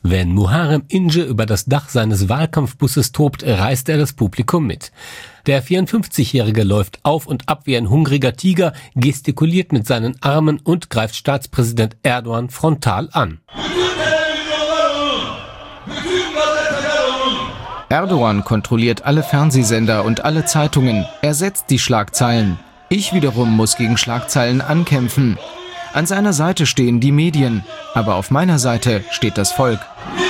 Wenn Muharrem İnce über das Dach seines Wahlkampfbusses tobt, reißt er das Publikum mit. Der 54-Jährige läuft auf und ab wie ein hungriger Tiger, gestikuliert mit seinen Armen und greift Staatspräsident Erdoğan frontal an. Erdoğan kontrolliert alle Fernsehsender und alle Zeitungen. Er setzt die Schlagzeilen. Ich wiederum muss gegen Schlagzeilen ankämpfen. An seiner Seite stehen die Medien, aber auf meiner Seite steht das Volk.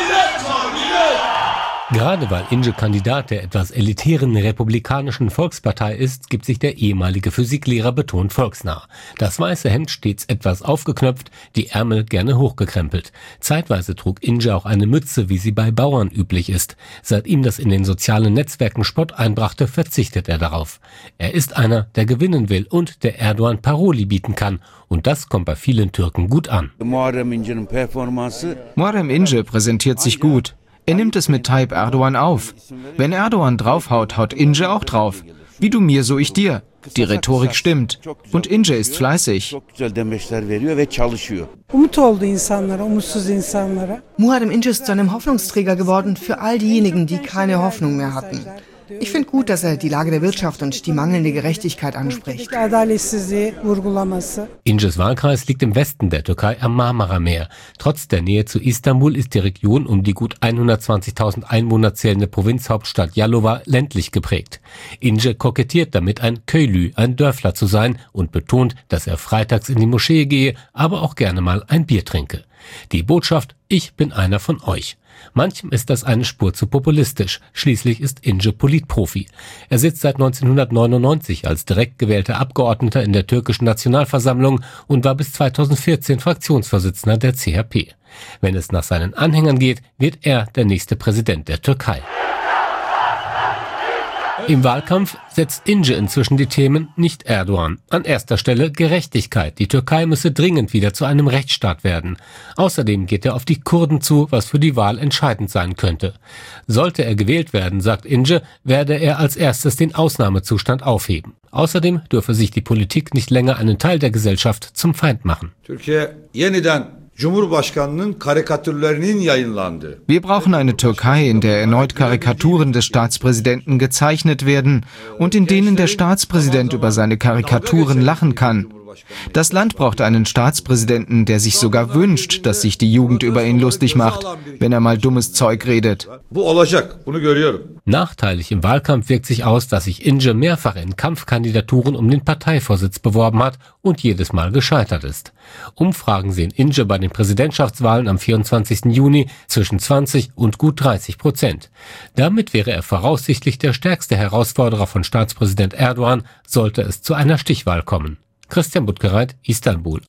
Gerade weil İnce Kandidat der etwas elitären Republikanischen Volkspartei ist, gibt sich der ehemalige Physiklehrer betont volksnah. Das weiße Hemd stets etwas aufgeknöpft, die Ärmel gerne hochgekrempelt. Zeitweise trug İnce auch eine Mütze, wie sie bei Bauern üblich ist. Seit ihm das in den sozialen Netzwerken Spott einbrachte, verzichtet er darauf. Er ist einer, der gewinnen will und der Erdoğan Paroli bieten kann. Und das kommt bei vielen Türken gut an. Muharrem İnce präsentiert sich gut. Er nimmt es mit Tayyip Erdoğan auf. Wenn Erdoğan draufhaut, haut İnce auch drauf. Wie du mir, so ich dir. Die Rhetorik stimmt. Und İnce ist fleißig. Muharrem İnce ist zu einem Hoffnungsträger geworden für all diejenigen, die keine Hoffnung mehr hatten. Ich finde gut, dass er die Lage der Wirtschaft und die mangelnde Gerechtigkeit anspricht. İnce's Wahlkreis liegt im Westen der Türkei am Marmara-Meer. Trotz der Nähe zu Istanbul ist die Region um die gut 120.000 Einwohner zählende Provinzhauptstadt Yalova ländlich geprägt. İnce kokettiert damit, ein Köylü, ein Dörfler zu sein und betont, dass er freitags in die Moschee gehe, aber auch gerne mal ein Bier trinke. Die Botschaft: Ich bin einer von euch. Manchem ist das eine Spur zu populistisch. Schließlich ist İnce Politprofi. Er sitzt seit 1999 als direkt gewählter Abgeordneter in der türkischen Nationalversammlung und war bis 2014 Fraktionsvorsitzender der CHP. Wenn es nach seinen Anhängern geht, wird er der nächste Präsident der Türkei. Im Wahlkampf setzt İnce inzwischen die Themen, nicht Erdoğan. An erster Stelle Gerechtigkeit. Die Türkei müsse dringend wieder zu einem Rechtsstaat werden. Außerdem geht er auf die Kurden zu, was für die Wahl entscheidend sein könnte. Sollte er gewählt werden, sagt İnce, werde er als erstes den Ausnahmezustand aufheben. Außerdem dürfe sich die Politik nicht länger einen Teil der Gesellschaft zum Feind machen. Wir brauchen eine Türkei, in der erneut Karikaturen des Staatspräsidenten gezeichnet werden und in denen der Staatspräsident über seine Karikaturen lachen kann. Das Land braucht einen Staatspräsidenten, der sich sogar wünscht, dass sich die Jugend über ihn lustig macht, wenn er mal dummes Zeug redet. Nachteilig im Wahlkampf wirkt sich aus, dass sich İnce mehrfach in Kampfkandidaturen um den Parteivorsitz beworben hat und jedes Mal gescheitert ist. Umfragen sehen İnce bei den Präsidentschaftswahlen am 24. Juni zwischen 20 und gut 30%. Damit wäre er voraussichtlich der stärkste Herausforderer von Staatspräsident Erdoğan, sollte es zu einer Stichwahl kommen. Christian Buttgereit, Istanbul.